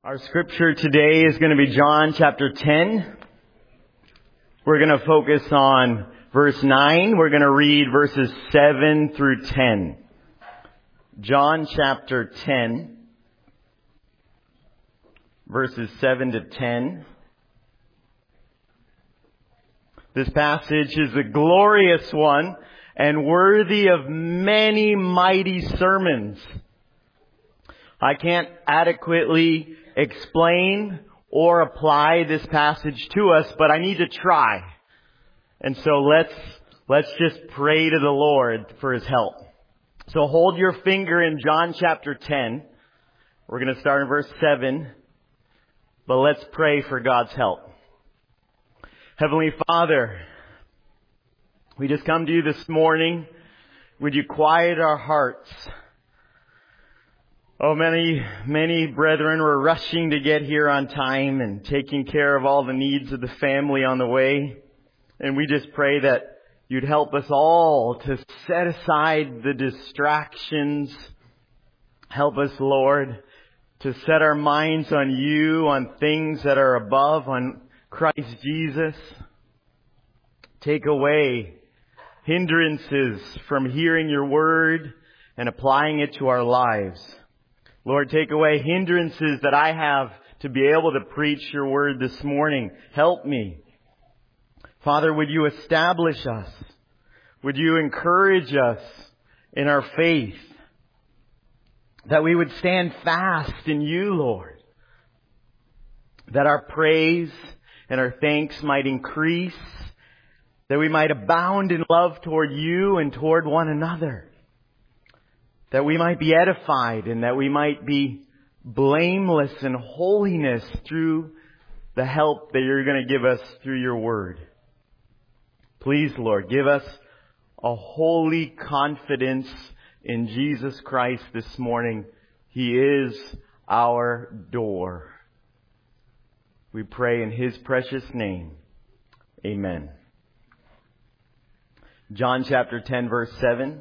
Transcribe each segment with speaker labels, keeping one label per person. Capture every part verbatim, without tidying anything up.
Speaker 1: Our scripture today is going to be John chapter ten. We're going to focus on verse nine. We're going to read verses seven through ten. John chapter ten, verses seven to ten. This passage is a glorious one and worthy of many mighty sermons. I can't adequately explain or apply this passage to us, but I need to try. And so let's, let's just pray to the Lord for His help. So hold your finger in John chapter ten. We're going to start in verse seven, but let's pray for God's help. Heavenly Father, we just come to you this morning. Would you quiet our hearts? Oh, many, many brethren were rushing to get here on time and taking care of all the needs of the family on the way. And we just pray that you'd help us all to set aside the distractions. Help us, Lord, to set our minds on you, on things that are above, on Christ Jesus. Take away hindrances from hearing your word and applying it to our lives. Lord, take away hindrances that I have to be able to preach your word this morning. Help me. Father, would you establish us? Would you encourage us in our faith? That we would stand fast in you, Lord. That our praise and our thanks might increase. That we might abound in love toward you and toward one another. That we might be edified and that we might be blameless in holiness through the help that you're going to give us through your word. Please, Lord, give us a holy confidence in Jesus Christ this morning. He is our door. We pray in His precious name. Amen. John chapter ten, verse seven.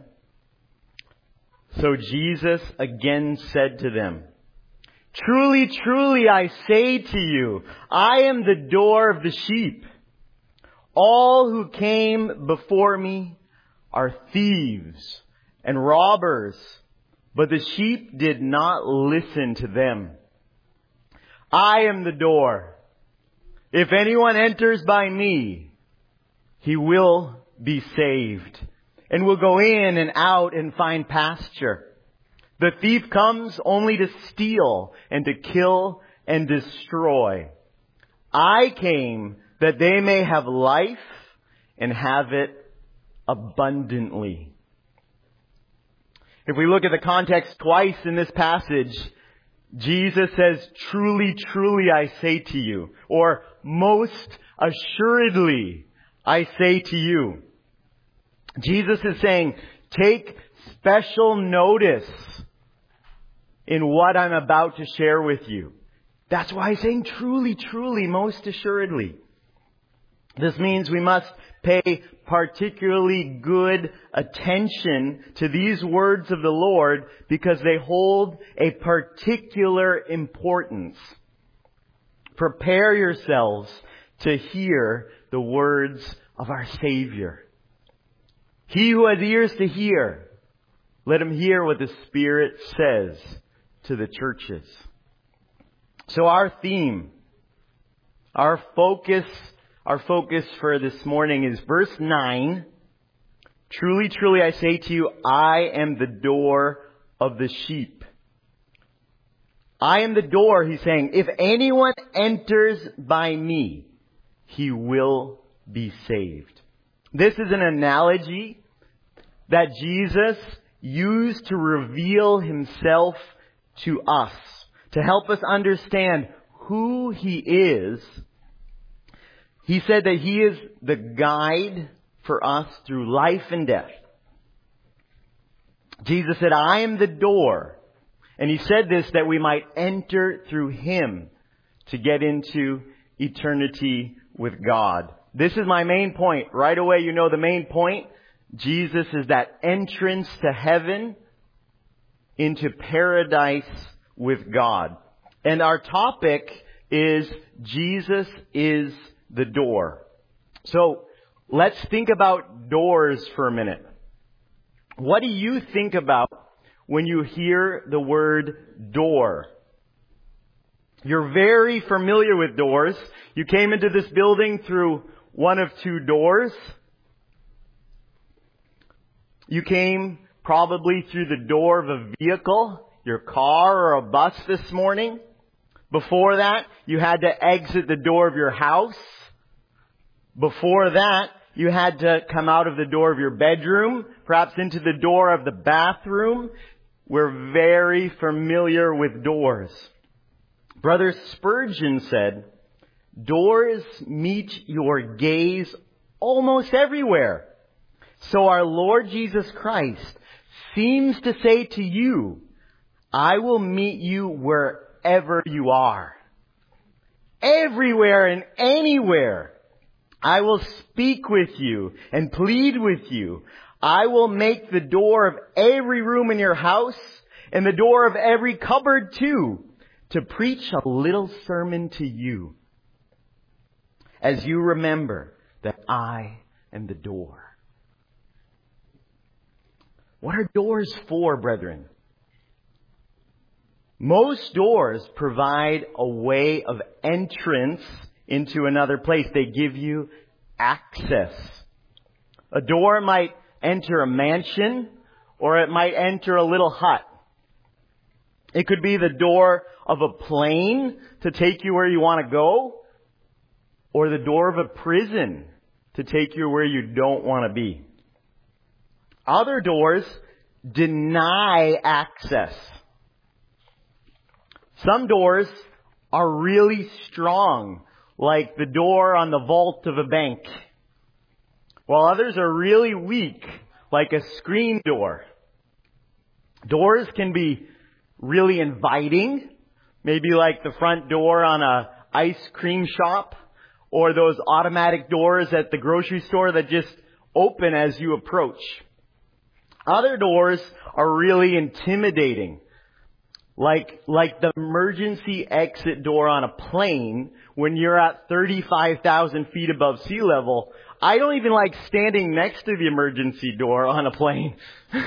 Speaker 1: So Jesus again said to them, Truly, truly, I say to you, I am the door of the sheep. All who came before me are thieves and robbers, but the sheep did not listen to them. I am the door. If anyone enters by me, he will be saved, and will go in and out and find pasture. The thief comes only to steal and to kill and destroy. I came that they may have life and have it abundantly. If we look at the context twice in this passage, Jesus says, Truly, truly, I say to you, or most assuredly, I say to you. Jesus is saying, take special notice in what I'm about to share with you. That's why he's saying truly, truly, most assuredly. This means we must pay particularly good attention to these words of the Lord because they hold a particular importance. Prepare yourselves to hear the words of our Savior. He who has ears to hear, let him hear what the Spirit says to the churches. So our theme, our focus, our focus for this morning is verse nine. Truly, truly, I say to you, I am the door of the sheep. I am the door, he's saying. If anyone enters by me, he will be saved. This is an analogy that Jesus used to reveal Himself to us, to help us understand who He is. He said that He is the guide for us through life and death. Jesus said, I am the door. And He said this that we might enter through Him to get into eternity with God. This is my main point. Right away, you know the main point. Jesus is that entrance to heaven into paradise with God. And our topic is Jesus is the door. So let's think about doors for a minute. What do you think about when you hear the word door? You're very familiar with doors. You came into this building through one of two doors. You came probably through the door of a vehicle, your car or a bus this morning. Before that, you had to exit the door of your house. Before that, you had to come out of the door of your bedroom, perhaps into the door of the bathroom. We're very familiar with doors. Brother Spurgeon said, doors meet your gaze almost everywhere. So our Lord Jesus Christ seems to say to you, I will meet you wherever you are. Everywhere and anywhere. I will speak with you and plead with you. I will make the door of every room in your house and the door of every cupboard too, to preach a little sermon to you, as you remember that I am the door. What are doors for, brethren? Most doors provide a way of entrance into another place. They give you access. A door might enter a mansion, or it might enter a little hut. It could be the door of a plane to take you where you want to go, or the door of a prison to take you where you don't want to be. Other doors deny access. Some doors are really strong, like the door on the vault of a bank, while others are really weak, like a screen door. Doors can be really inviting, maybe like the front door on a ice cream shop, or those automatic doors at the grocery store that just open as you approach. Other doors are really intimidating, like like the emergency exit door on a plane when you're at thirty-five thousand feet above sea level. I don't even like standing next to the emergency door on a plane.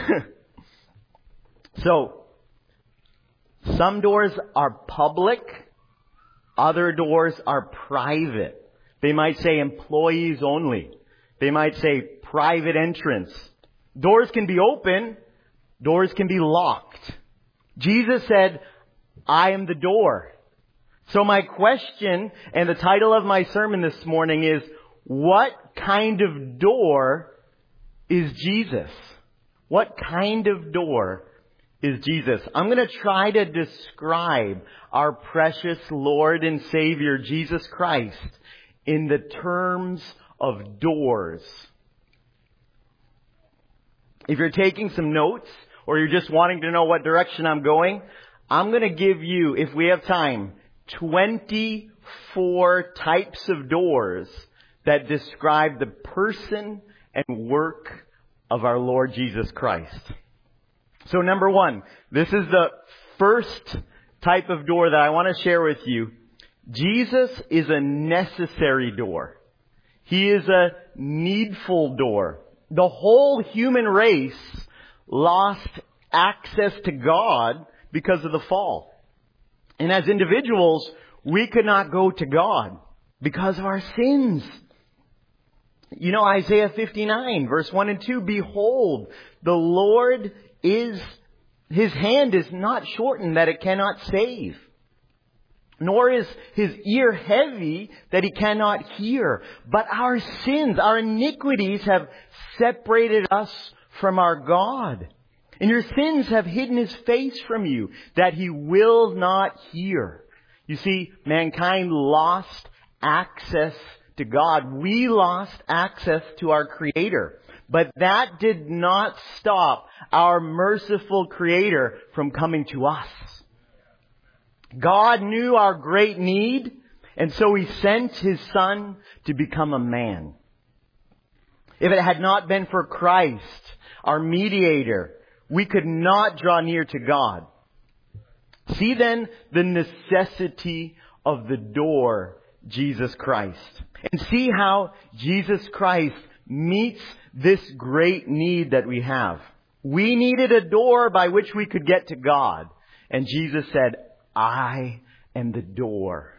Speaker 1: So, some doors are public, other doors are private. They might say employees only. They might say private entrance. Doors can be open, doors can be locked. Jesus said, I am the door. So my question and the title of my sermon this morning is, what kind of door is Jesus? What kind of door is Jesus? I'm going to try to describe our precious Lord and Savior, Jesus Christ, in the terms of doors. If you're taking some notes, or you're just wanting to know what direction I'm going, I'm going to give you, if we have time, twenty-four types of doors that describe the person and work of our Lord Jesus Christ. So number one, this is the first type of door that I want to share with you. Jesus is a necessary door. He is a needful door. The whole human race lost access to God because of the fall. And as individuals, we could not go to God because of our sins. You know, Isaiah fifty-nine, verse one and two, behold, the Lord is, His hand is not shortened that it cannot save, nor is His ear heavy that He cannot hear. But our sins, our iniquities have separated us from our God. And your sins have hidden His face from you, that He will not hear. You see, mankind lost access to God. We lost access to our Creator. But that did not stop our merciful Creator from coming to us. God knew our great need, and so He sent His Son to become a man. If it had not been for Christ, our mediator, we could not draw near to God. See then the necessity of the door, Jesus Christ. And see how Jesus Christ meets this great need that we have. We needed a door by which we could get to God. And Jesus said, I am the door.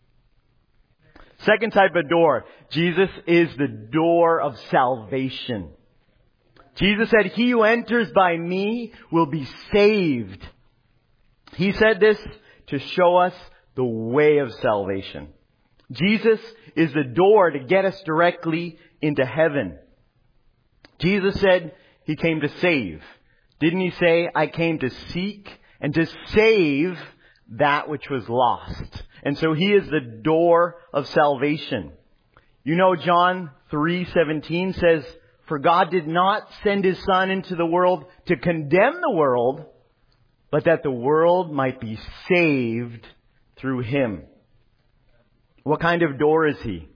Speaker 1: Second type of door. Jesus is the door of salvation. Jesus said, he who enters by me will be saved. He said this to show us the way of salvation. Jesus is the door to get us directly into heaven. Jesus said he came to save. Didn't he say, I came to seek and to save that which was lost? And so he is the door of salvation. You know, John three seventeen says, for God did not send his Son into the world to condemn the world, but that the world might be saved through him. What kind of door is he?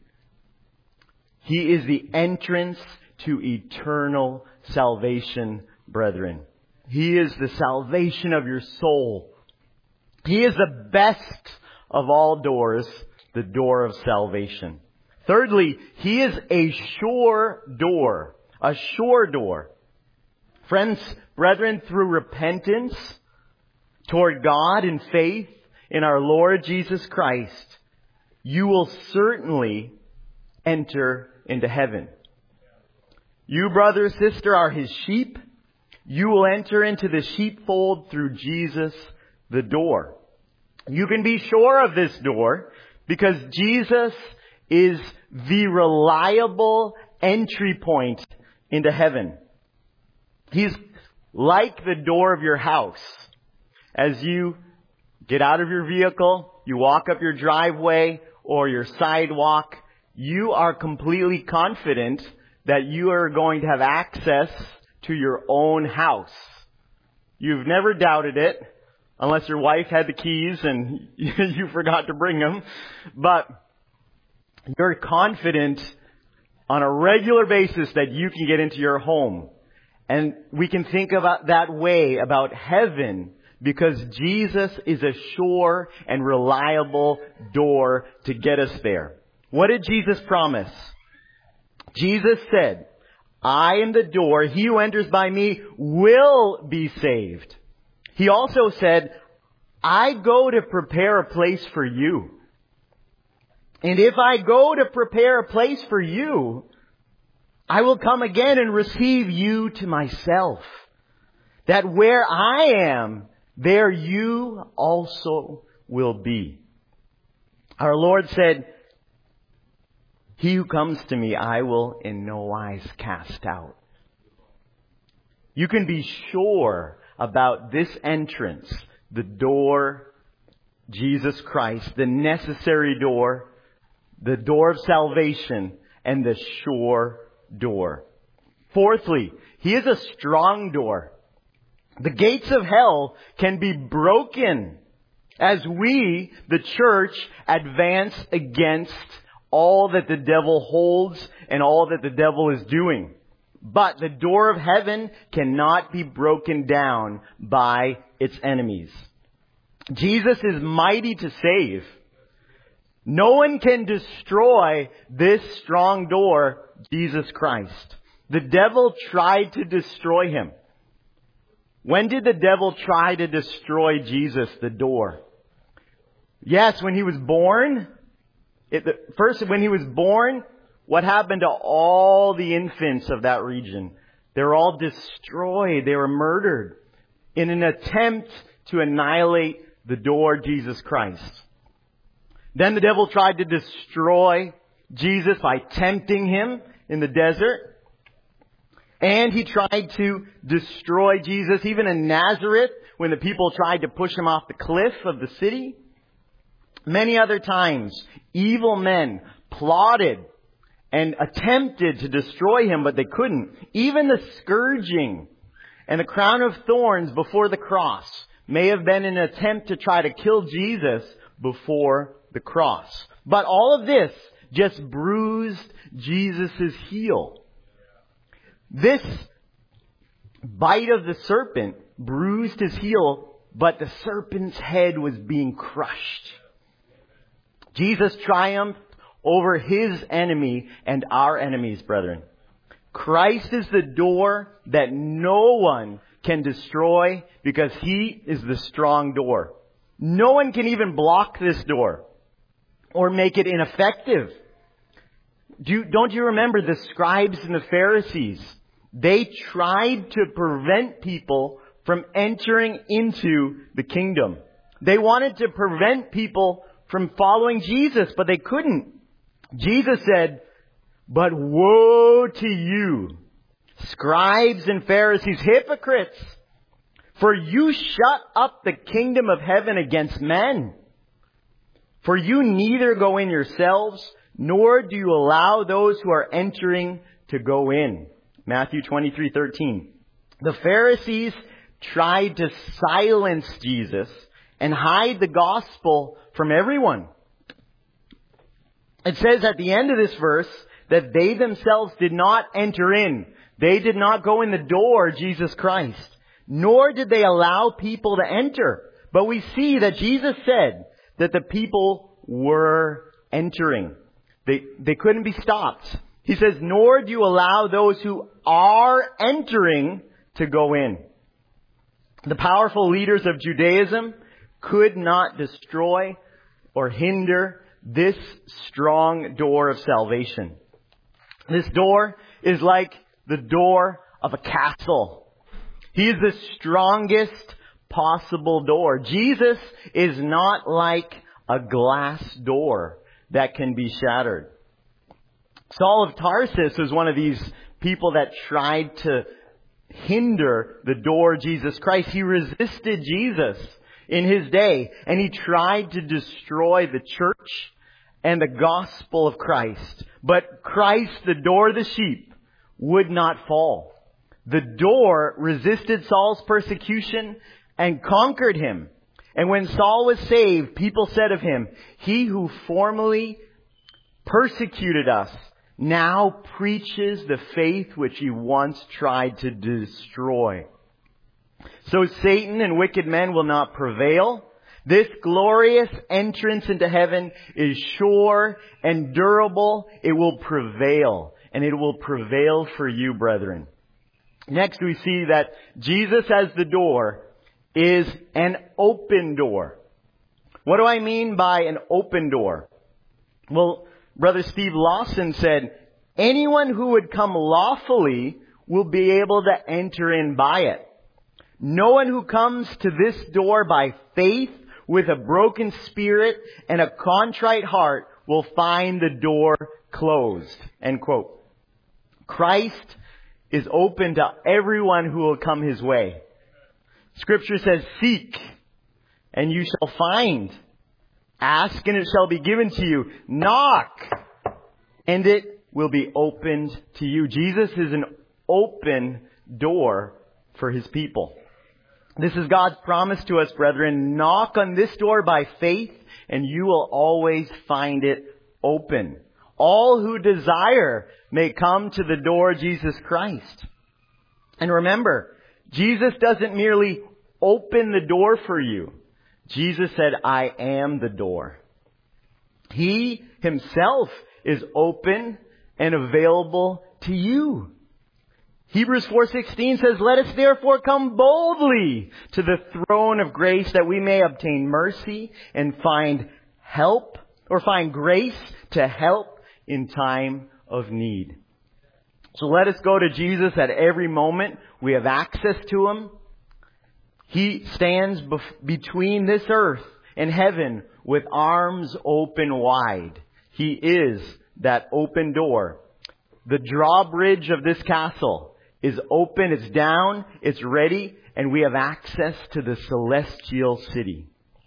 Speaker 1: He is the entrance to eternal salvation, brethren. He is the salvation of your soul. He is the best of all doors, the door of salvation. Thirdly, he is a sure door. A sure door. Friends, brethren, through repentance toward God and faith in our Lord Jesus Christ, you will certainly enter into heaven. You, brother, sister, are his sheep. You will enter into the sheepfold through Jesus, the door. You can be sure of this door because Jesus is the reliable entry point into heaven. He's like the door of your house. As you get out of your vehicle, you walk up your driveway or your sidewalk, you are completely confident that you are going to have access to your own house. You've never doubted it, unless your wife had the keys and you forgot to bring them. But you're confident on a regular basis that you can get into your home. And we can think about that way about heaven because Jesus is a sure and reliable door to get us there. What did Jesus promise? Jesus said, I am the door. He who enters by me will be saved. He also said, I go to prepare a place for you. And if I go to prepare a place for you, I will come again and receive you to myself. That where I am, there you also will be. Our Lord said, he who comes to me, I will in no wise cast out. You can be sure about this entrance, the door, Jesus Christ, the necessary door, the door of salvation, and the sure door. Fourthly, he is a strong door. The gates of hell can be broken as we, the church, advance against all that the devil holds and all that the devil is doing. But the door of heaven cannot be broken down by its enemies. Jesus is mighty to save. No one can destroy this strong door, Jesus Christ. The devil tried to destroy him. When did the devil try to destroy Jesus, the door? Yes, when he was born. It, the, first, when he was born, what happened to all the infants of that region? They were all destroyed. They were murdered in an attempt to annihilate the door, Jesus Christ. Then the devil tried to destroy Jesus by tempting him in the desert. And he tried to destroy Jesus even in Nazareth when the people tried to push him off the cliff of the city. Many other times, evil men plotted and attempted to destroy him, but they couldn't. Even the scourging and the crown of thorns before the cross may have been an attempt to try to kill Jesus before the cross. But all of this just bruised Jesus' heel. This bite of the serpent bruised his heel but the serpent's head was being crushed. Jesus triumphed over his enemy and our enemies, brethren. Christ is the door that no one can destroy because he is the strong door. No one can even block this door or make it ineffective. Do you, don't you remember the scribes and the Pharisees? They tried to prevent people from entering into the kingdom. They wanted to prevent people from following Jesus, but they couldn't. Jesus said, "But woe to you, scribes and Pharisees, hypocrites! For you shut up the kingdom of heaven against men. For you neither go in yourselves, nor do you allow those who are entering to go in." Matthew twenty-three thirteen. The Pharisees tried to silence Jesus and hide the gospel from everyone. It says at the end of this verse that they themselves did not enter in. They did not go in the door, Jesus Christ. Nor did they allow people to enter. But we see that Jesus said that the people were entering. They, they couldn't be stopped. He says, "Nor do you allow those who are entering to go in." The powerful leaders of Judaism could not destroy or hinder this strong door of salvation. This door is like the door of a castle. He is the strongest possible door. Jesus is not like a glass door that can be shattered. Saul of Tarsus was one of these people that tried to hinder the door of Jesus Christ. He resisted Jesus in his day, and he tried to destroy the church and the gospel of Christ. But Christ, the door of the sheep, would not fall. The door resisted Saul's persecution and conquered him. And when Saul was saved, people said of him, "He who formerly persecuted us now preaches the faith which he once tried to destroy." So Satan and wicked men will not prevail. This glorious entrance into heaven is sure and durable. It will prevail, and it will prevail for you, brethren. Next, we see that Jesus as the door is an open door. What do I mean by an open door? Well, Brother Steve Lawson said, anyone who would come lawfully will be able to enter in by it. No one who comes to this door by faith with a broken spirit and a contrite heart will find the door closed. End quote. Christ is open to everyone who will come his way. Scripture says, "Seek, and you shall find. Ask, and it shall be given to you. Knock, and it will be opened to you." Jesus is an open door for his people. This is God's promise to us, brethren. Knock on this door by faith, and you will always find it open. All who desire may come to the door of Jesus Christ. And remember, Jesus doesn't merely open the door for you. Jesus said, "I am the door." He himself is open and available to you. Hebrews four sixteen says, "Let us therefore come boldly to the throne of grace that we may obtain mercy and find help," or find grace to help in time of need. So let us go to Jesus at every moment. We have access to him. He stands bef- between this earth and heaven with arms open wide. He is that open door. The drawbridge of this castle is open, it's down, it's ready, and we have access to the celestial city.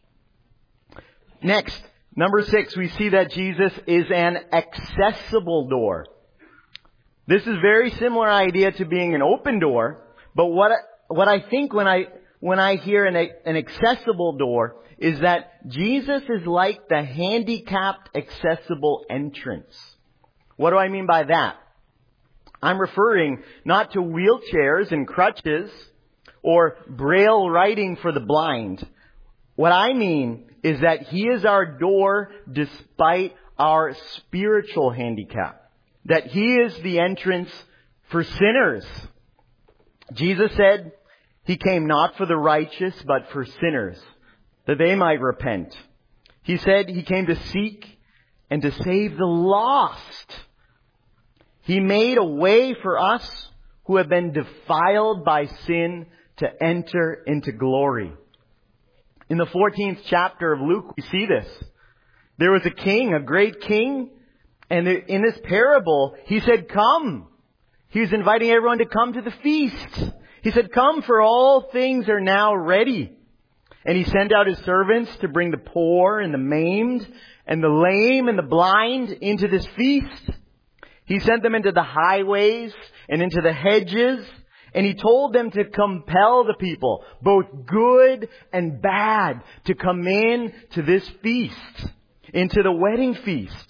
Speaker 1: Next, number six, we see that Jesus is an accessible door. This is a very similar idea to being an open door, but what I, what I think when I when I hear an, an accessible door is that Jesus is like the handicapped accessible entrance. What do I mean by that? I'm referring not to wheelchairs and crutches or braille writing for the blind. What I mean is that He is our door despite our spiritual handicap. That He is the entrance for sinners. Jesus said He came not for the righteous, but for sinners, that they might repent. He said He came to seek and to save the lost. He made a way for us who have been defiled by sin to enter into glory. In the fourteenth chapter of Luke, we see this. There was a king, a great king, and in this parable, he said, come. He was inviting everyone to come to the feast. He said, come, for all things are now ready. And He sent out His servants to bring the poor and the maimed and the lame and the blind into this feast. He sent them into the highways and into the hedges, and He told them to compel the people, both good and bad, to come in to this feast, into the wedding feast.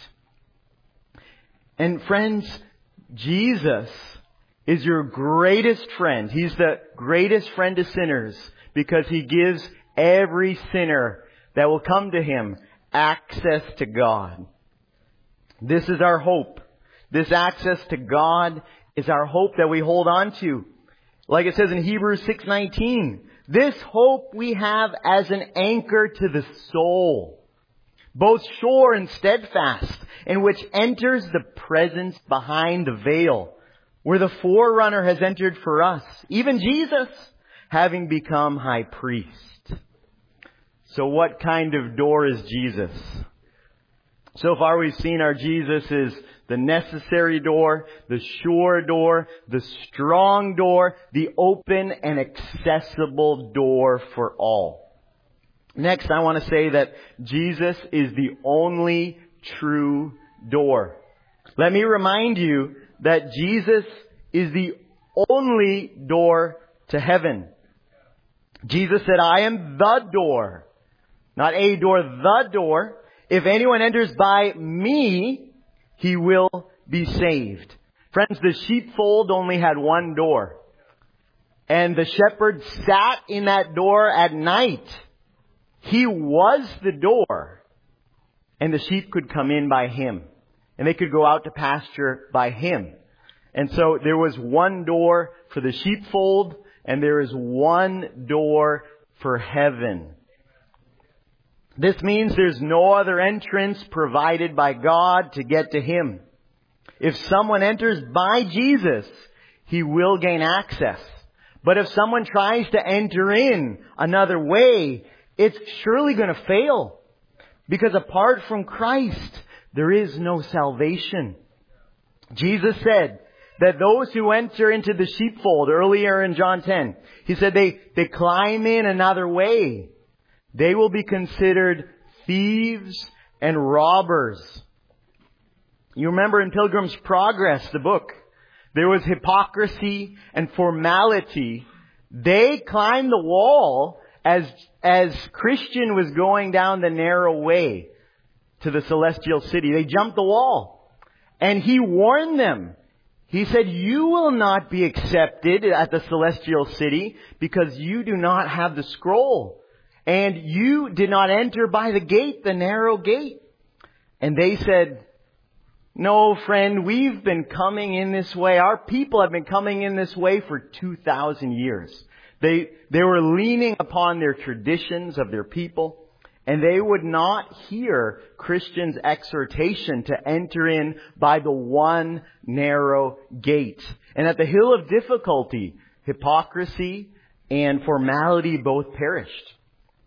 Speaker 1: And friends, Jesus is your greatest friend. He's the greatest friend to sinners because He gives every sinner that will come to Him access to God. This is our hope. This access to God is our hope that we hold on to. Like it says in Hebrews six nineteen, this hope we have as an anchor to the soul, both sure and steadfast, and which enters the presence behind the veil, where the forerunner has entered for us, even Jesus, having become high priest. So what kind of door is Jesus? So far we've seen our Jesus is the necessary door, the sure door, the strong door, the open and accessible door for all. Next, I want to say that Jesus is the only true door. Let me remind you that Jesus is the only door to heaven. Jesus said, I am the door. Not a door, the door. If anyone enters by me, he will be saved. Friends, the sheepfold only had one door. And the shepherd sat in that door at night. He was the door. And the sheep could come in by Him. And they could go out to pasture by Him. And so there was one door for the sheepfold, and there is one door for heaven. This means there's no other entrance provided by God to get to Him. If someone enters by Jesus, he will gain access. But if someone tries to enter in another way, it's surely going to fail. Because apart from Christ, there is no salvation. Jesus said that those who enter into the sheepfold, earlier in John ten, He said they, they climb in another way. They will be considered thieves and robbers. You remember in Pilgrim's Progress, the book, there was hypocrisy and formality. They climbed the wall as, as Christian was going down the narrow way to the celestial city. They jumped the wall. And He warned them. He said, you will not be accepted at the celestial city because you do not have the scroll. And you did not enter by the gate, the narrow gate. And they said, no, friend, we've been coming in this way. Our people have been coming in this way for two thousand years. They, they were leaning upon their traditions of their people. And they would not hear Christians' exhortation to enter in by the one narrow gate. And at the hill of difficulty, hypocrisy and formality both perished.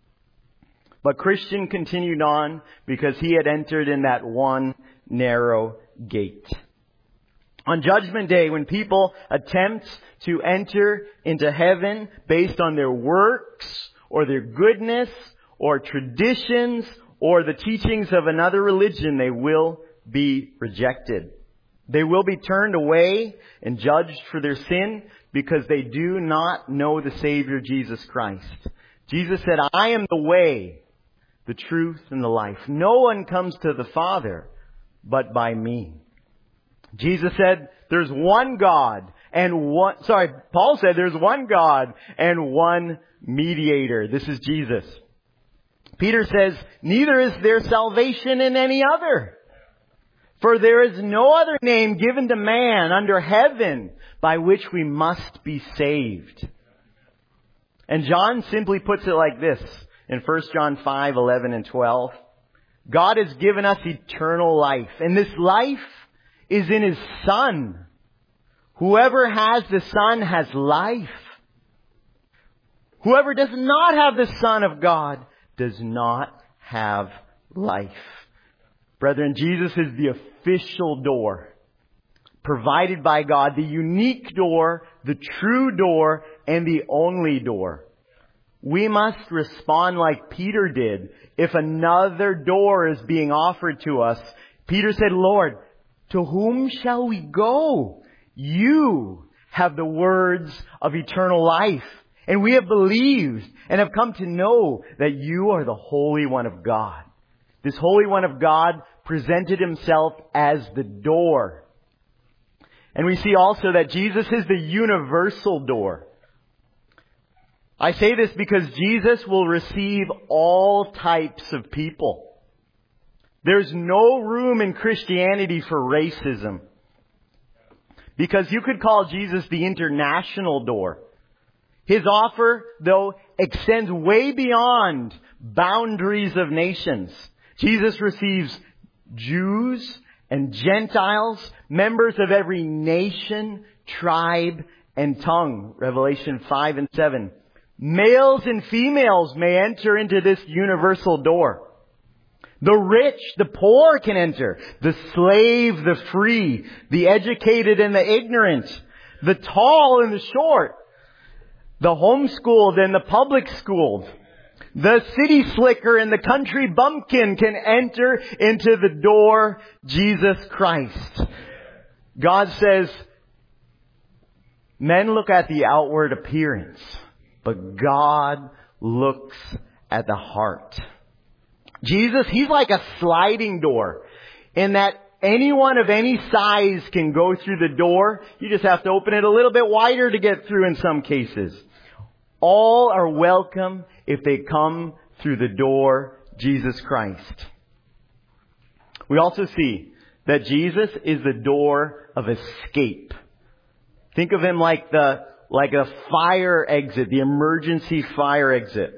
Speaker 1: But Christian continued on because he had entered in that one narrow gate. On Judgment Day, when people attempt to enter into heaven based on their works or their goodness or traditions or the teachings of another religion, they will be rejected. They will be turned away and judged for their sin because they do not know the Savior Jesus Christ. Jesus said, I am the way, the truth, and the life. No one comes to the Father but by me. Jesus said, there's one God and one, sorry, Paul said there's one God and one mediator. This is Jesus. Peter says, neither is there salvation in any other. For there is no other name given to man under heaven by which we must be saved. And John simply puts it like this in First John five, eleven and twelve. God has given us eternal life, and this life is in His Son. Whoever has the Son has life. Whoever does not have the Son of God does not have life. Brethren, Jesus is the official door provided by God, the unique door, the true door, and the only door. We must respond like Peter did. If another door is being offered to us, Peter said, Lord, to whom shall we go? You have the words of eternal life. And we have believed and have come to know that you are the Holy One of God. This Holy One of God presented Himself as the door. And we see also that Jesus is the universal door. I say this because Jesus will receive all types of people. There's no room in Christianity for racism. Because you could call Jesus the international door. His offer, though, extends way beyond boundaries of nations. Jesus receives Jews and Gentiles, members of every nation, tribe, and tongue. Revelation five and seven. Males and females may enter into this universal door. The rich, the poor can enter. The slave, the free. The educated and the ignorant. The tall and the short. The homeschooled and the public schooled. The city slicker and the country bumpkin can enter into the door, Jesus Christ. God says, men look at the outward appearance, but God looks at the heart. Jesus, He's like a sliding door in that anyone of any size can go through the door. You just have to open it a little bit wider to get through in some cases. All are welcome if they come through the door, Jesus Christ. We also see that Jesus is the door of escape. Think of Him like the like a fire exit, the emergency fire exit.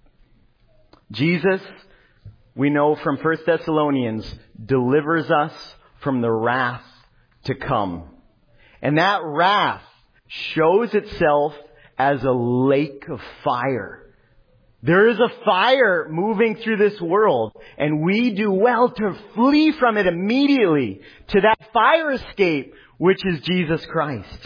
Speaker 1: Jesus, we know from First Thessalonians, delivers us from the wrath to come. And that wrath shows itself as a lake of fire. There is a fire moving through this world, and we do well to flee from it immediately to that fire escape, which is Jesus Christ.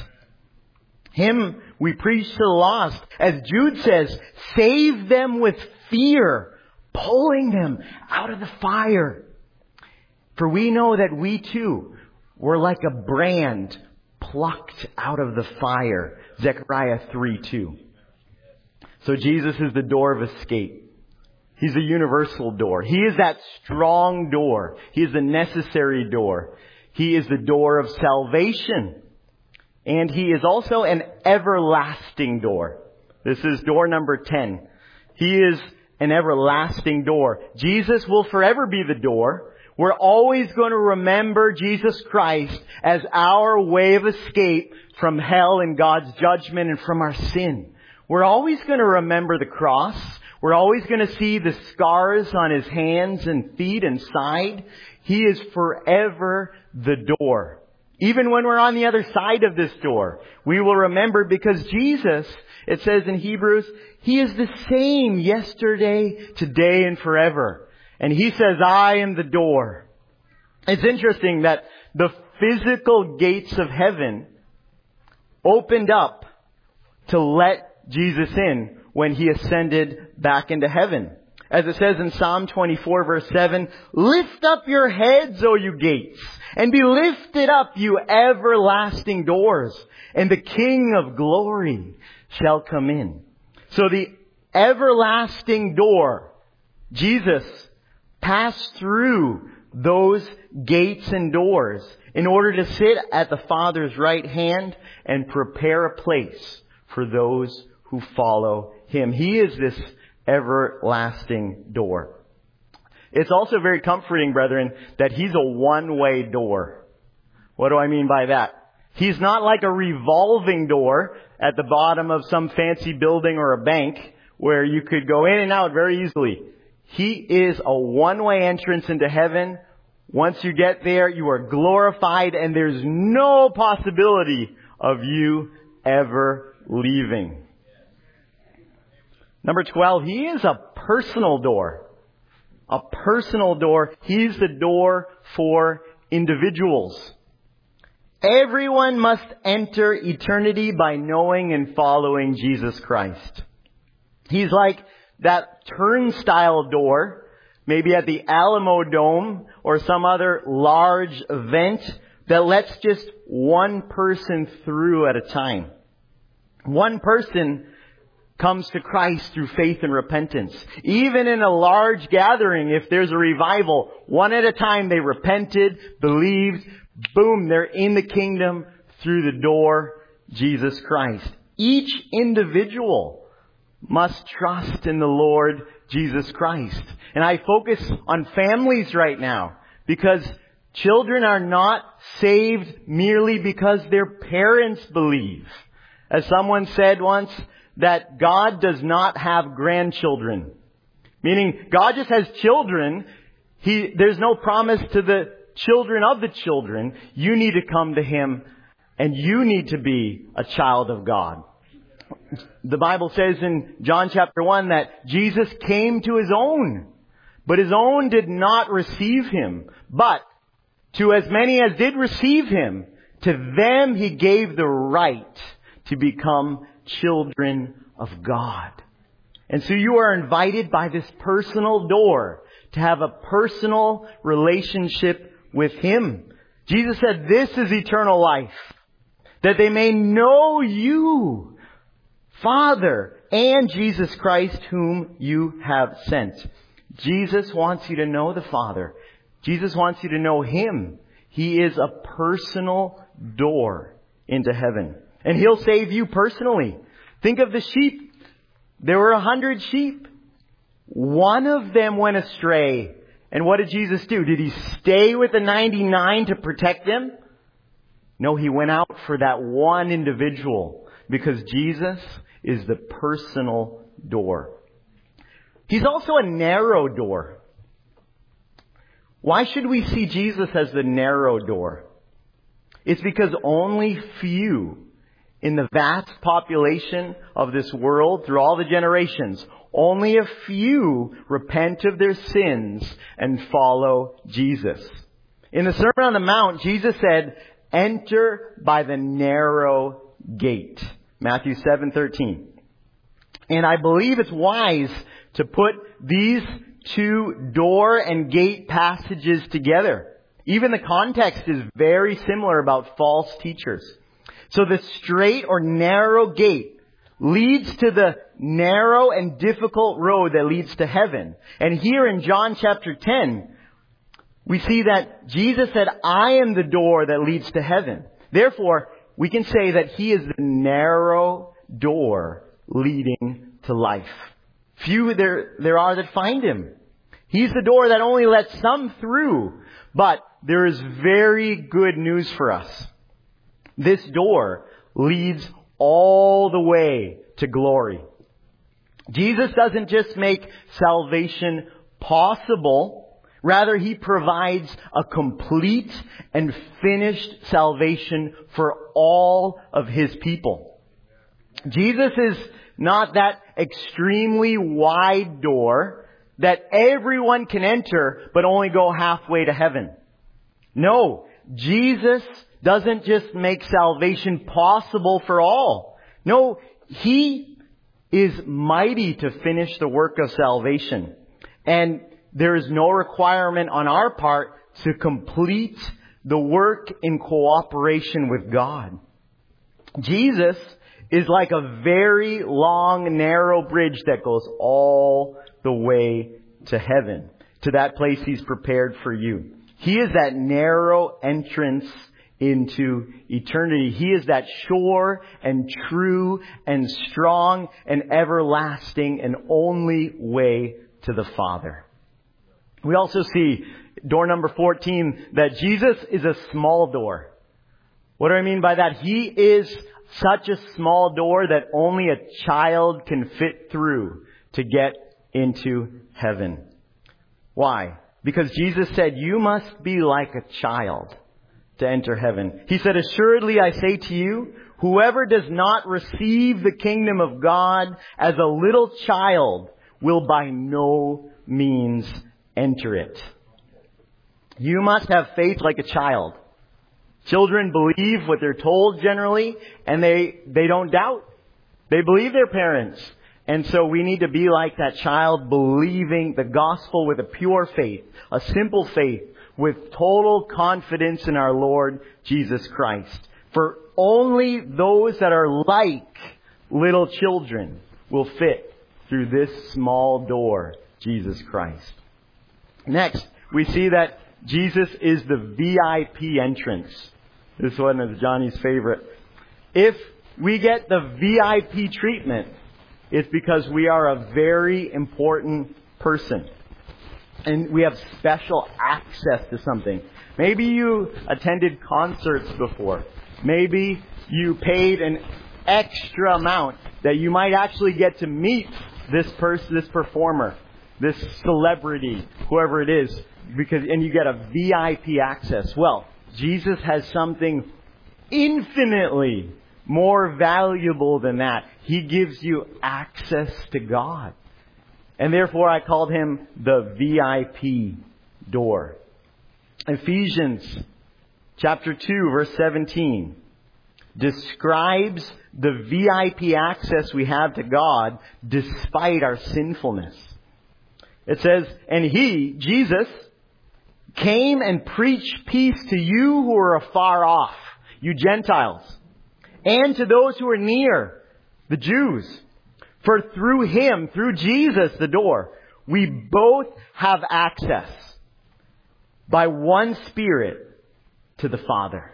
Speaker 1: Him we preach to the lost. As Jude says, save them with fear, pulling them out of the fire. For we know that we too were like a brand plucked out of the fire. Zechariah three two. So Jesus is the door of escape. He's a universal door. He is that strong door. He is the necessary door. He is the door of salvation. And He is also an everlasting door. This is door number ten. He is an everlasting door. Jesus will forever be the door. We're always going to remember Jesus Christ as our way of escape from hell and God's judgment and from our sin. We're always going to remember the cross. We're always going to see the scars on His hands and feet and side. He is forever the door. Even when we're on the other side of this door, we will remember, because Jesus, it says in Hebrews, He is the same yesterday, today, and forever. And He says, I am the door. It's interesting that the physical gates of heaven opened up to let Jesus in when He ascended back into heaven. As it says in Psalm twenty-four verse seven, lift up your heads, O you gates, and be lifted up, you everlasting doors, and the King of glory shall come in. So the everlasting door, Jesus, passed through those gates and doors in order to sit at the Father's right hand and prepare a place for those who follow Him. He is this everlasting door. It's also very comforting, brethren, that He's a one-way door. What do I mean by that? He's not like a revolving door at the bottom of some fancy building or a bank where you could go in and out very easily. He is a one-way entrance into heaven. Once you get there, you are glorified and there's no possibility of you ever leaving. Number twelve, He is a personal door. A personal door. He's the door for individuals. Everyone must enter eternity by knowing and following Jesus Christ. He's like that turnstile door, maybe at the Alamo Dome or some other large event that lets just one person through at a time. One person comes to Christ through faith and repentance. Even in a large gathering, if there's a revival, one at a time they repented, believed, boom, they're in the kingdom through the door, Jesus Christ. Each individual must trust in the Lord Jesus Christ. And I focus on families right now because children are not saved merely because their parents believe. As someone said once, that God does not have grandchildren. Meaning, God just has children. He, there's no promise to the children of the children. You need to come to Him and you need to be a child of God. The Bible says in John chapter one that Jesus came to His own, but His own did not receive Him. But to as many as did receive Him, to them He gave the right to become children of God. And so you are invited by this personal door to have a personal relationship with Him. Jesus said, this is eternal life, that they may know you, Father, and Jesus Christ, whom you have sent. Jesus wants you to know the Father. Jesus wants you to know Him. He is a personal door into heaven. And He'll save you personally. Think of the sheep. There were a hundred sheep. One of them went astray. And what did Jesus do? Did He stay with the ninety-nine to protect them? No, He went out for that one individual because Jesus is the personal door. He's also a narrow door. Why should we see Jesus as the narrow door? It's because only few in the vast population of this world through all the generations, only a few repent of their sins and follow Jesus. In the Sermon on the Mount, Jesus said, enter by the narrow gate. Matthew seven thirteen. And I believe it's wise to put these two door and gate passages together. Even the context is very similar about false teachers. So the straight or narrow gate leads to the narrow and difficult road that leads to heaven. And here in John chapter ten, we see that Jesus said, I am the door that leads to heaven. Therefore, we can say that He is the narrow door leading to life. Few there, there are that find Him. He's the door that only lets some through. But there is very good news for us. This door leads all the way to glory. Jesus doesn't just make salvation possible. Rather, He provides a complete and finished salvation for all of His people. Jesus is not that extremely wide door that everyone can enter but only go halfway to heaven. No, Jesus doesn't just make salvation possible for all. No, He is mighty to finish the work of salvation. And there is no requirement on our part to complete the work in cooperation with God. Jesus is like a very long, narrow bridge that goes all the way to heaven, to that place He's prepared for you. He is that narrow entrance into eternity. He is that sure and true and strong and everlasting and only way to the Father. We also see door number fourteen, that Jesus is a small door. What do I mean by that? He is such a small door that only a child can fit through to get into heaven. Why? Because Jesus said, you must be like a child to enter heaven. He said, assuredly I say to you, whoever does not receive the kingdom of God as a little child will by no means enter it. You must have faith like a child. Children believe what they're told generally, and they, they don't doubt. They believe their parents. And so we need to be like that child, believing the gospel with a pure faith, a simple faith, with total confidence in our Lord Jesus Christ. For only those that are like little children will fit through this small door, Jesus Christ. Next, we see that Jesus is the V I P entrance. This one is Johnny's favorite. If we get the V I P treatment, it's because we are a very important person. And we have special access to something. Maybe you attended concerts before. Maybe you paid an extra amount that you might actually get to meet this person, this performer, this celebrity, whoever it is, because and you get a V I P access. Well, Jesus has something infinitely more valuable than that. He gives you access to God. And therefore I called him the V I P door. Ephesians chapter two verse seventeen describes the V I P access we have to God despite our sinfulness. It says, and He, Jesus, came and preached peace to you who are afar off, you Gentiles, and to those who are near, the Jews. For through Him, through Jesus, the door, we both have access by one Spirit to the Father.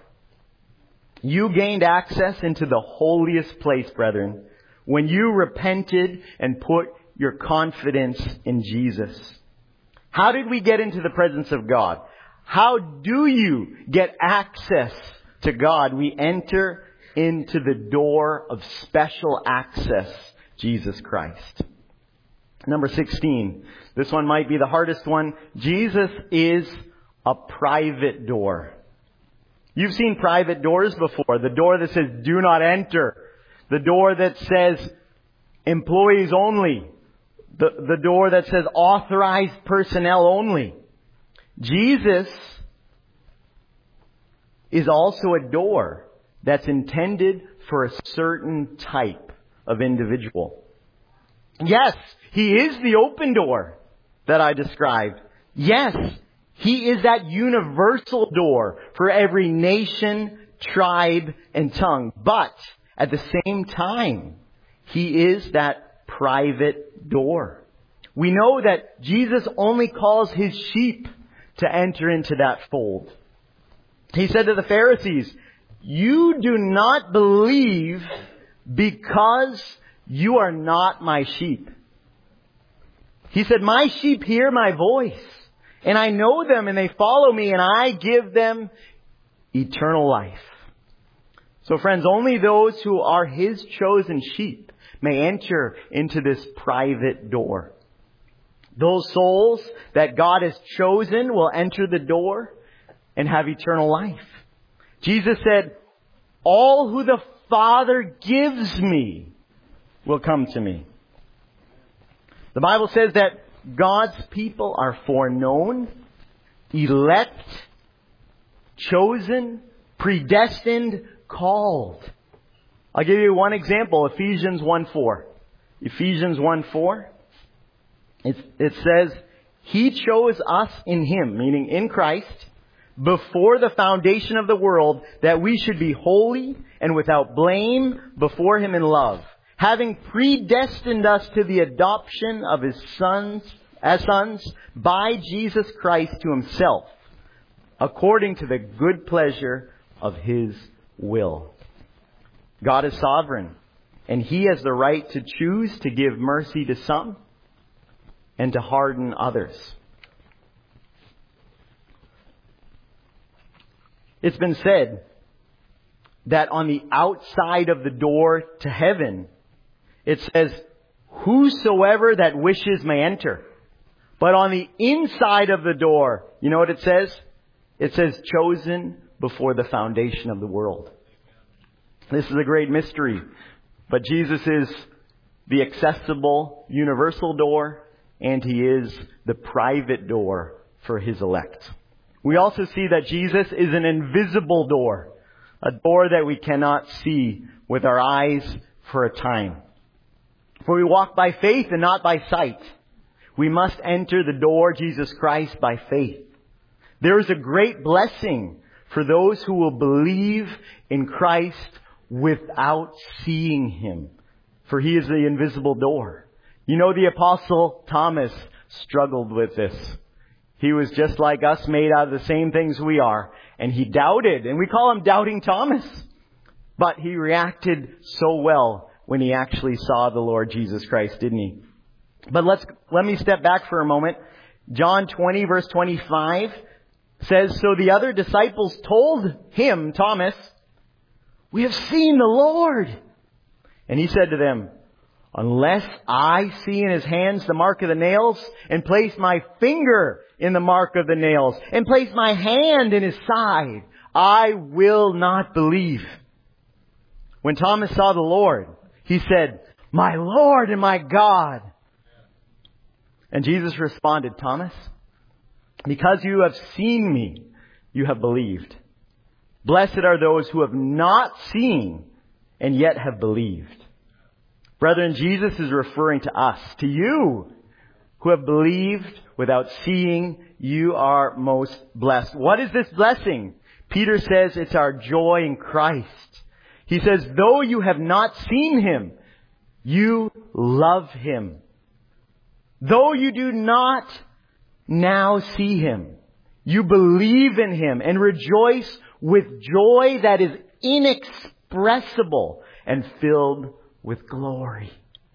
Speaker 1: You gained access into the holiest place, brethren, when you repented and put your confidence in Jesus. How did we get into the presence of God? How do you get access to God? We enter into the door of special access, Jesus Christ. Number sixteen. This one might be the hardest one. Jesus is a private door. You've seen private doors before. The door that says, do not enter. The door that says, employees only. The, the door that says, authorized personnel only. Jesus is also a door that's intended for a certain type of individual. Yes, He is the open door that I described. Yes, He is that universal door for every nation, tribe, and tongue. But at the same time, He is that private door. We know that Jesus only calls His sheep to enter into that fold. He said to the Pharisees, you do not believe because you are not my sheep. He said, my sheep hear my voice, and I know them, and they follow me, and I give them eternal life. So friends, only those who are His chosen sheep may enter into this private door. Those souls that God has chosen will enter the door and have eternal life. Jesus said, all who the Father gives me will come to me. The Bible says that God's people are foreknown, elect, chosen, predestined, called. I'll give you one example, Ephesians one four. Ephesians one four. It, it says, He chose us in Him, meaning in Christ, before the foundation of the world, that we should be holy and without blame before Him in love, having predestined us to the adoption of His sons, as sons, by Jesus Christ to Himself, according to the good pleasure of His will. God is sovereign, and He has the right to choose to give mercy to some and to harden others. It's been said that on the outside of the door to heaven, it says, whosoever that wishes may enter. But on the inside of the door, you know what it says? It says, chosen before the foundation of the world. This is a great mystery. But Jesus is the accessible, universal door, and He is the private door for His elect. We also see that Jesus is an invisible door, a door that we cannot see with our eyes for a time. For we walk by faith and not by sight. We must enter the door, Jesus Christ, by faith. There is a great blessing for those who will believe in Christ without seeing Him, for He is the invisible door. You know, the Apostle Thomas struggled with this. He was just like us, made out of the same things we are, and he doubted, and we call him Doubting Thomas. But he reacted so well when he actually saw the Lord Jesus Christ, didn't he? But let's let me step back for a moment. John twenty, verse twenty-five says, so the other disciples told him, Thomas, we have seen the Lord. And he said to them, unless I see in His hands the mark of the nails, and place my finger in the mark of the nails, and place my hand in His side, I will not believe. When Thomas saw the Lord, he said, my Lord and my God. And Jesus responded, Thomas, because you have seen me, you have believed. Blessed are those who have not seen and yet have believed. Brethren, Jesus is referring to us, to you who have believed without seeing. You are most blessed. What is this blessing? Peter says it's our joy in Christ. He says, though you have not seen Him, you love Him. Though you do not now see Him, you believe in Him and rejoice with joy that is inexpressible and filled with glory.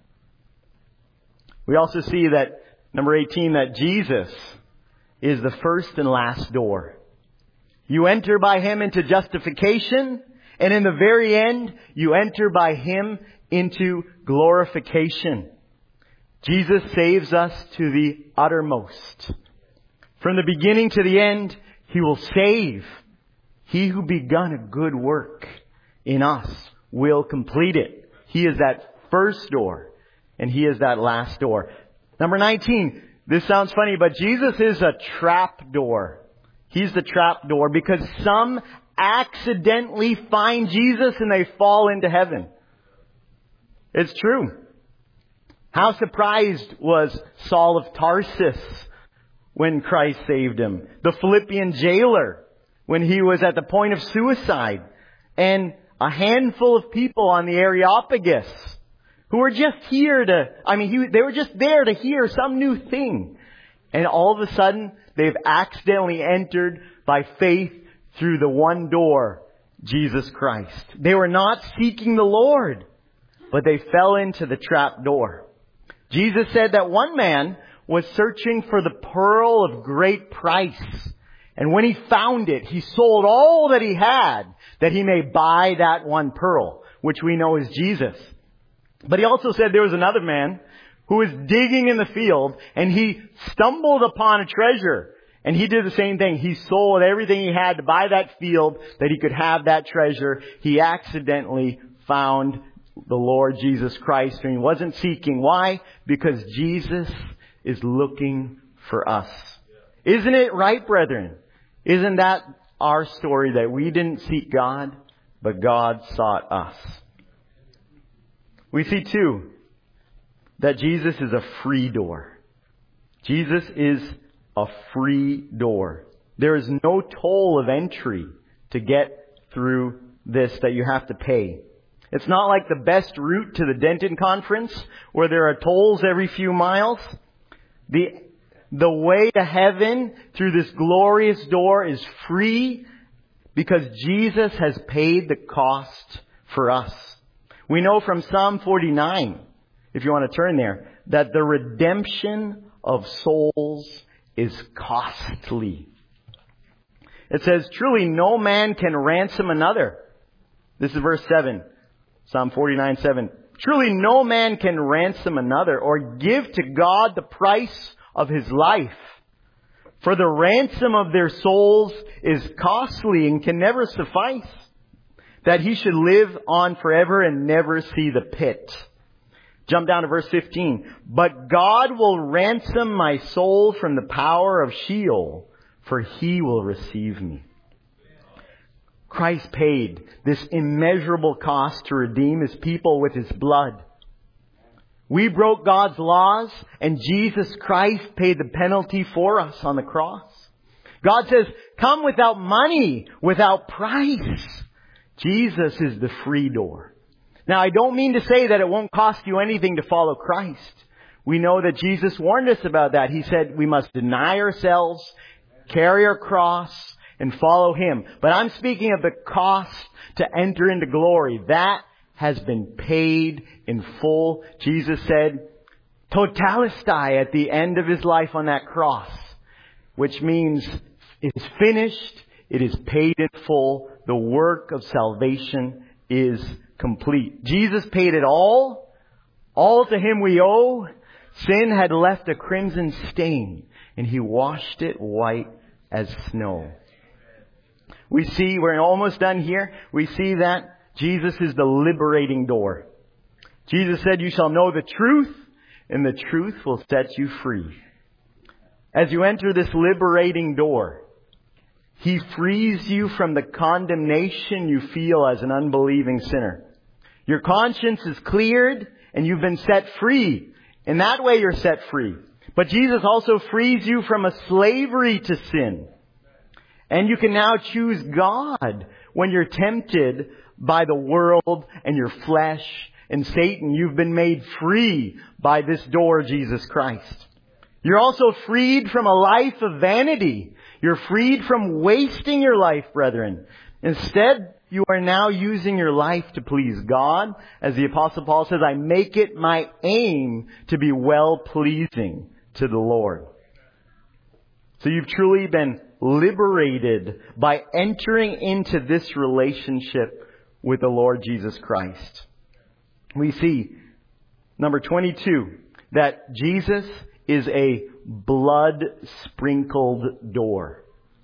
Speaker 1: We also see that, number eighteen, that Jesus is the first and last door. You enter by Him into justification, and in the very end, you enter by Him into glorification. Jesus saves us to the uttermost. From the beginning to the end, He will save. He who begun a good work in us will complete it. He is that first door, and He is that last door. Number nineteen, this sounds funny, but Jesus is a trap door. He's the trap door because some accidentally find Jesus and they fall into heaven. It's true. How surprised was Saul of Tarsus when Christ saved him? The Philippian jailer when he was at the point of suicide, and a handful of people on the Areopagus who were just here to, I mean, he, they were just there to hear some new thing. And all of a sudden, they've accidentally entered by faith through the one door, Jesus Christ. They were not seeking the Lord, but they fell into the trap door. Jesus said that one man was searching for the pearl of great price. And when he found it, he sold all that he had that he may buy that one pearl, which we know is Jesus. But he also said there was another man who was digging in the field and he stumbled upon a treasure. And he did the same thing. He sold everything he had to buy that field that he could have that treasure. He accidentally found the Lord Jesus Christ, and he wasn't seeking. Why? Because Jesus is looking for us. Isn't it right, brethren? Isn't that our story, that we didn't seek God, but God sought us? We see too that Jesus is a free door. Jesus is a free door. There is no toll of entry to get through this that you have to pay. It's not like the best route to the Denton conference where there are tolls every few miles. The The way to heaven through this glorious door is free because Jesus has paid the cost for us. We know from Psalm forty-nine, if you want to turn there, that the redemption of souls is costly. It says, truly no man can ransom another. This is verse seven. Psalm forty-nine, seven. Truly no man can ransom another or give to God the price of his life. For the ransom of their souls is costly and can never suffice, that he should live on forever and never see the pit. Jump down to verse fifteen. But God will ransom my soul from the power of Sheol, for he will receive me. Christ paid this immeasurable cost to redeem his people with his blood. We broke God's laws, and Jesus Christ paid the penalty for us on the cross. God says, come without money, without price. Jesus is the free door. Now, I don't mean to say that it won't cost you anything to follow Christ. We know that Jesus warned us about that. He said we must deny ourselves, carry our cross, and follow him. But I'm speaking of the cost to enter into glory. That has been paid in full. Jesus said, totalestai at the end of his life on that cross, which means it is finished, it is paid in full, the work of salvation is complete. Jesus paid it all. All to him we owe. Sin had left a crimson stain, and he washed it white as snow. We see, we're almost done here, we see that Jesus is the liberating door. Jesus said, you shall know the truth, and the truth will set you free. As you enter this liberating door, he frees you from the condemnation you feel as an unbelieving sinner. Your conscience is cleared, and you've been set free. In that way, you're set free. But Jesus also frees you from a slavery to sin. And you can now choose God when you're tempted by the world and your flesh and Satan. You've been made free by this door, Jesus Christ. You're also freed from a life of vanity. You're freed from wasting your life, brethren. Instead, you are now using your life to please God. As the Apostle Paul says, I make it my aim to be well-pleasing to the Lord. So you've truly been liberated by entering into this relationship with the Lord Jesus Christ. We see, number twenty-two, that Jesus is a blood-sprinkled door.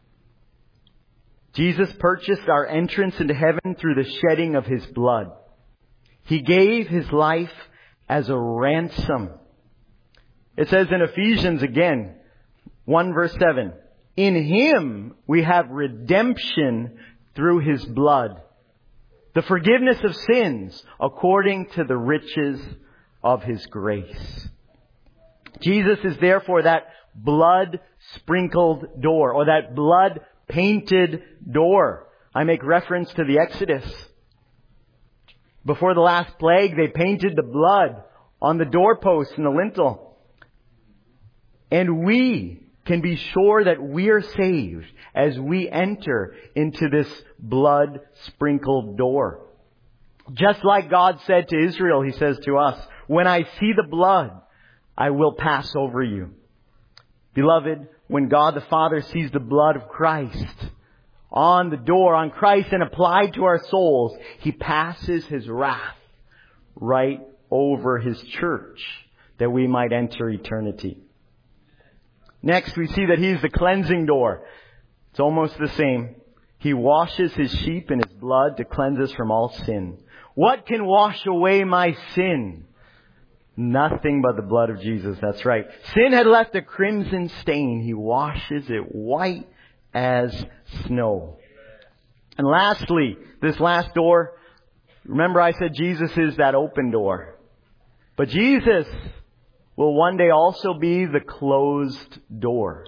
Speaker 1: Jesus purchased our entrance into heaven through the shedding of his blood. He gave his life as a ransom. It says in Ephesians again, one verse seven, in him we have redemption through his blood, the forgiveness of sins according to the riches of his grace. Jesus is therefore that blood-sprinkled door, or that blood-painted door. I make reference to the Exodus. Before the last plague, they painted the blood on the doorpost and the lintel. And we can be sure that we are saved as we enter into this blood-sprinkled door. Just like God said to Israel, he says to us, when I see the blood, I will pass over you. Beloved, when God the Father sees the blood of Christ on the door, on Christ, and applied to our souls, he passes his wrath right over his church that we might enter eternity. Next, we see that he's the cleansing door. It's almost the same. He washes his sheep in his blood to cleanse us from all sin. What can wash away my sin? Nothing but the blood of Jesus. That's right. Sin had left a crimson stain. He washes it white as snow. And lastly, this last door, remember I said Jesus is that open door. But Jesus will one day also be the closed door.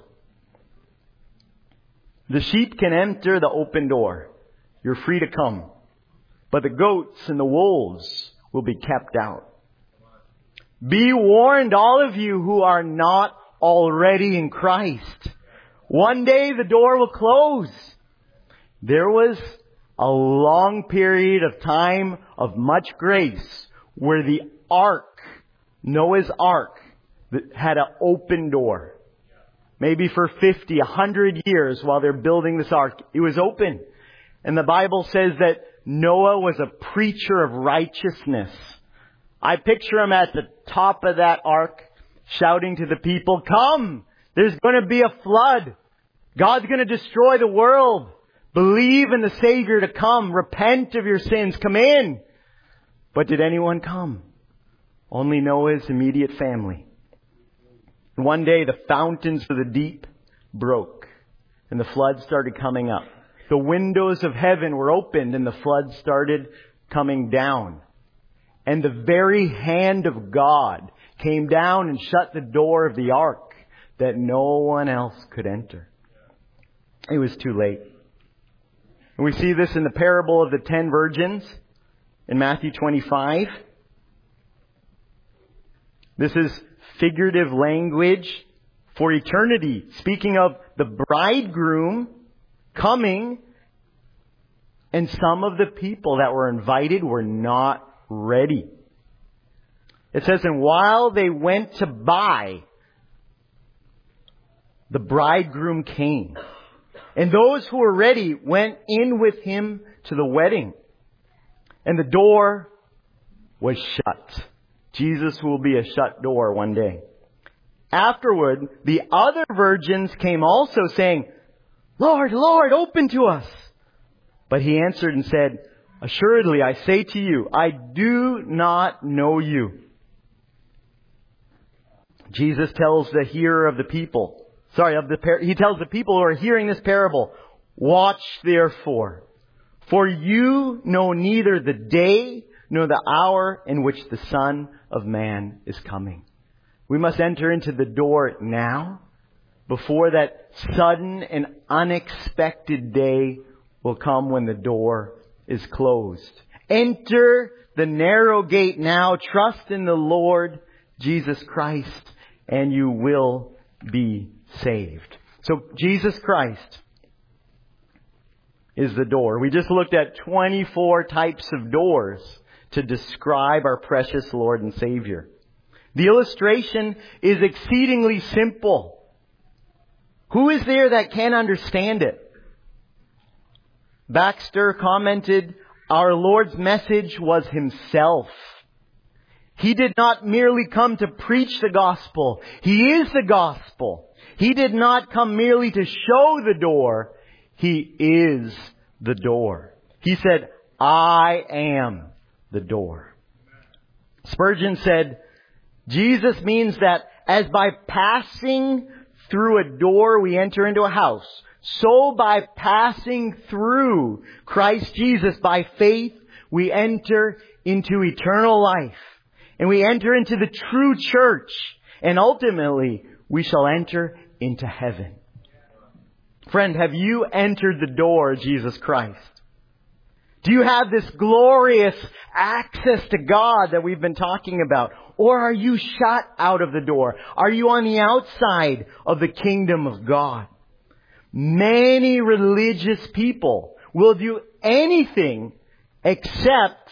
Speaker 1: The sheep can enter the open door. You're free to come. But the goats and the wolves will be kept out. Be warned, all of you who are not already in Christ. One day the door will close. There was a long period of time of much grace where the ark, Noah's ark, had an open door. Maybe for fifty, a hundred years while they're building this ark, it was open. And the Bible says that Noah was a preacher of righteousness. I picture him at the top of that ark shouting to the people, "Come! There's going to be a flood. God's going to destroy the world. Believe in the Savior to come. Repent of your sins. Come in." But did anyone come? Only Noah's immediate family. One day the fountains of the deep broke and the flood started coming up. The windows of heaven were opened and the flood started coming down. And the very hand of God came down and shut the door of the ark that no one else could enter. It was too late. And we see this in the parable of the ten virgins in Matthew twenty-five. This is figurative language for eternity, speaking of the bridegroom coming, and some of the people that were invited were not ready. It says, "And while they went to buy, the bridegroom came. And those who were ready went in with him to the wedding. And the door was shut." Jesus will be a shut door one day. "Afterward, the other virgins came also, saying, 'Lord, Lord, open to us.' But he answered and said, 'Assuredly, I say to you, I do not know you.'" Jesus tells the hearer of the people, sorry, of the par- he tells the people who are hearing this parable, "Watch therefore, for you know neither the day nor the hour in which the Son of Man is coming." We must enter into the door now, before that sudden and unexpected day will come when the door is closed. Enter the narrow gate now. Trust in the Lord Jesus Christ, and you will be saved. So Jesus Christ is the door. We just looked at twenty-four types of doors to describe our precious Lord and Savior. The illustration is exceedingly simple. Who is there that can understand it? Baxter commented, "Our Lord's message was Himself. He did not merely come to preach the gospel. He is the gospel. He did not come merely to show the door. He is the door." He said, "I am the door." Spurgeon said, "Jesus means that as by passing through a door we enter into a house, so by passing through Christ Jesus by faith we enter into eternal life. And we enter into the true church. And ultimately we shall enter into heaven." Friend, have you entered the door, Jesus Christ? Do you have this glorious access to God that we've been talking about? Or are you shut out of the door? Are you on the outside of the kingdom of God? Many religious people will do anything except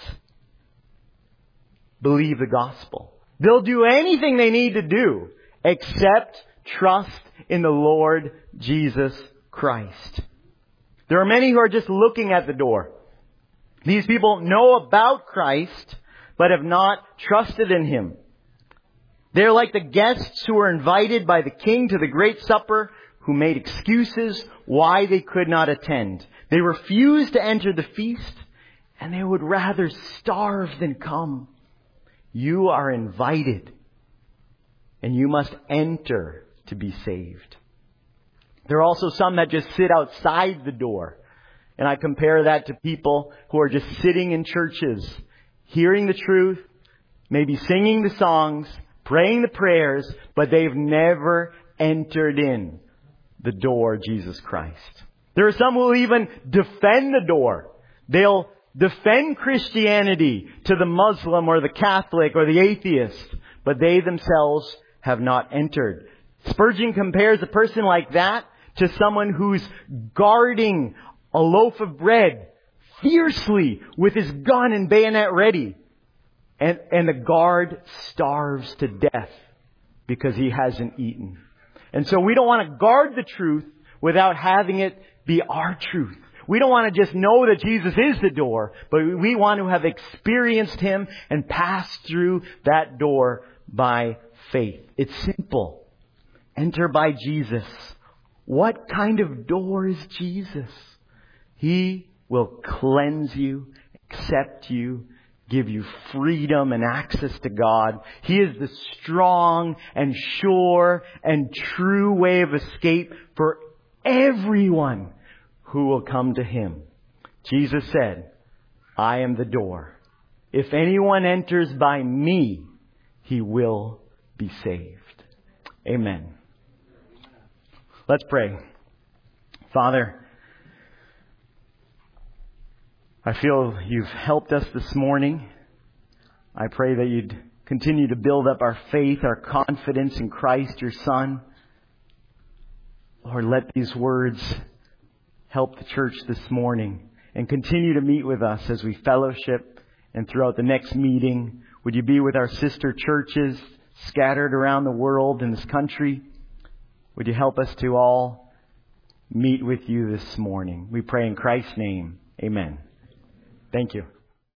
Speaker 1: believe the gospel. They'll do anything they need to do except trust in the Lord Jesus Christ. There are many who are just looking at the door. These people know about Christ, but have not trusted in Him. They're like the guests who were invited by the king to the great supper, who made excuses why they could not attend. They refused to enter the feast, and they would rather starve than come. You are invited, and you must enter to be saved. There are also some that just sit outside the door. And I compare that to people who are just sitting in churches, hearing the truth, maybe singing the songs, praying the prayers, but they've never entered in the door, Jesus Christ. There are some who will even defend the door. They'll defend Christianity to the Muslim or the Catholic or the atheist, but they themselves have not entered. Spurgeon compares a person like that to someone who's guarding a loaf of bread fiercely with his gun and bayonet ready. And, and the guard starves to death because he hasn't eaten. And so we don't want to guard the truth without having it be our truth. We don't want to just know that Jesus is the door, but we want to have experienced Him and passed through that door by faith. It's simple. Enter by Jesus. What kind of door is Jesus? He will cleanse you, accept you, give you freedom and access to God. He is the strong and sure and true way of escape for everyone who will come to Him. Jesus said, I am the door. If anyone enters by me, he will be saved. Amen. Let's pray. Father, I feel You've helped us this morning. I pray that You'd continue to build up our faith, our confidence in Christ, Your Son. Lord, let these words help the church this morning and continue to meet with us as we fellowship and throughout the next meeting. Would You be with our sister churches scattered around the world in this country? Would You help us to all meet with You this morning? We pray in Christ's name. Amen. Thank you.